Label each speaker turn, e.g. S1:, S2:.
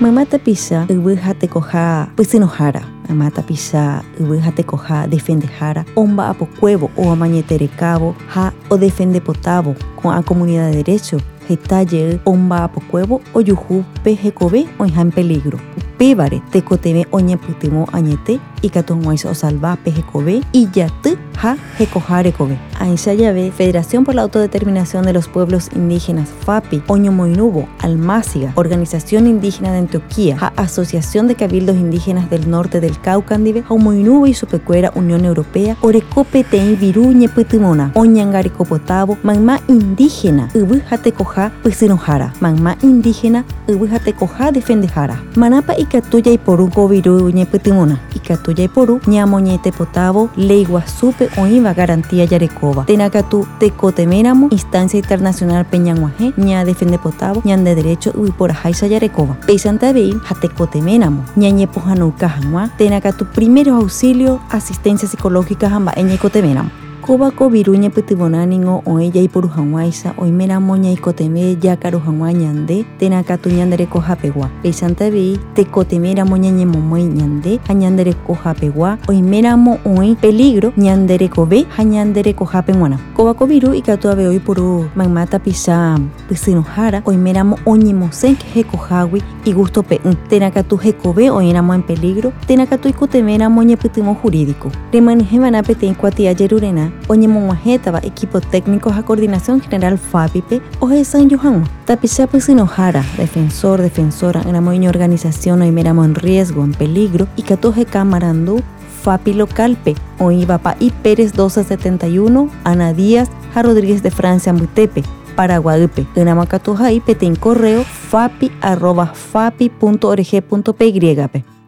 S1: Mamata pisa ubujate koja pisinohara. Mamata pisa ubujate koja defendejara. Omba apocuevo o amañeterecabo ha o defende potavo con a comunidad de derecho. Hetaye omba apocuevo o yuju pejecobe o en peligro. Pébare tecoteme oñeputimo añete y catonguais o salva pejecobe y yate ha jecojarecobe. Aisha llave Federación por la Autodeterminación de los Pueblos Indígenas FAPI, Oño Moinubo, Almáciga, Organización Indígena de Antioquia, ha Asociación de Cabildos Indígenas del Norte del Caucandive, ha Moinubo y Supecuera Unión Europea, Orecope Tei Viruñe Putimona, Oñangaricopotabo, Magma Indígena, Ubujate Coja Pisinohara, Magma Indígena, Ubujate Coja Defendejara, Manapa y Catuya y Poruco Viruñe Putimona, y Catuya y Poru, Ñamoñete Potabo, Leigua Supe Oiva Garantía Yarecoba, Tenacatu Tecotemeramo, Instancia Internacional Peñanguaje, Ña Defende Potabo, Ñan de Derecho Uiporajaisa Yarecoba, Peisanta Beil, Jatecotemenamo, Ñañepojanuca Janua, Tenacatu Primeros Auxilios, Asistencia Psicológica Jamba Eñecotemenamo. Cobaco viruña putibonaningo o ella y por Ujanguaisa, o imera moña y coteme ya carujanguá ñande, tenacatu ñandere cojapegua. Peisanta vi, te cotemera moña ñemomoy ñande, añandere cojapegua, o imera mo oi peligro, ñandere cobe, añandere cojapenguana. Cobaco viru y catuabe hoy por magmata pisa, pisinojara, o imera mo oñimosen que jecojawi y gusto pe, tenacatu jecobe o éramos en peligro, tenacatu y cotemera moña putimo jurídico. Remanejemana peten cuatia yerurena. Oñemonguajetaba equipo técnico a coordinación general FAPIPE o San Johan. Tapisa Pisinojara, defensora, en la organización o imeramo en riesgo, en peligro, y catoje camarandú, FAPI localpe, o Ibapa y Pérez 1271, Ana Díaz, a Rodríguez de Francia, Mutepe, Paraguaype, en Amacatoja y peten correo fapi@fapi.org.py.